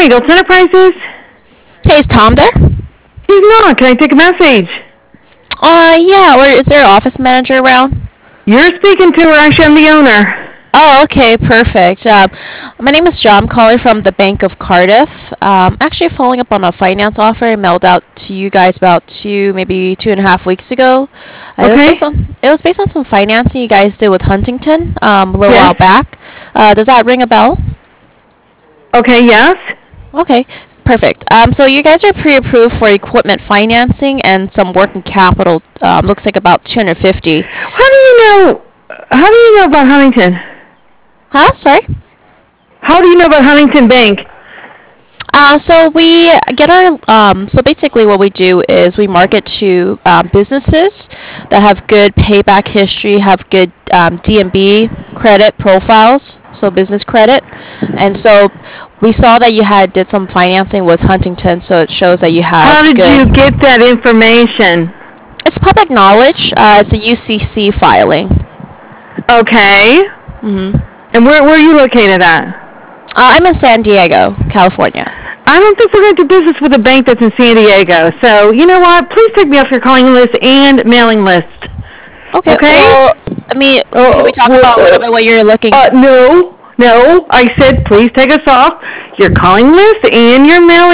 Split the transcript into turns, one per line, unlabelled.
Gulf Enterprises?
Hey, is Tom there?
He's not. Can I take a message?
Yeah, or is there an office manager around?
You're speaking to her. Actually, I'm the owner.
Oh, okay, perfect. My name is John. I'm calling from the Bank of Cardiff. Actually following up on a finance offer I mailed out to you guys about maybe 2.5 weeks ago.
Okay.
It was based on some financing you guys did with Huntington a little
Yes.
while back. Does that ring a bell?
Okay, yes.
Okay, perfect. So you guys are pre-approved for equipment financing and some working capital. Looks like about 250.
How do you know about Huntington?
Huh? Sorry.
How do you know about Huntington Bank?
So we get our so basically what we do is we market to businesses that have good payback history, have good DMB credit profiles, so business credit, and so we saw that you had did some financing with Huntington, so it shows that you
How
have
did
good.
you get that information?
It's public knowledge. It's a UCC filing.
Okay. And where are you located at?
I'm in San Diego, California.
I don't think we're going to do business with a bank that's in San Diego. So, you know what? Please take me off your calling list and mailing list.
Okay.
Okay?
Well, I mean, can we talk about a little bit what you're looking?
No. I said please take us off your calling list and your mailing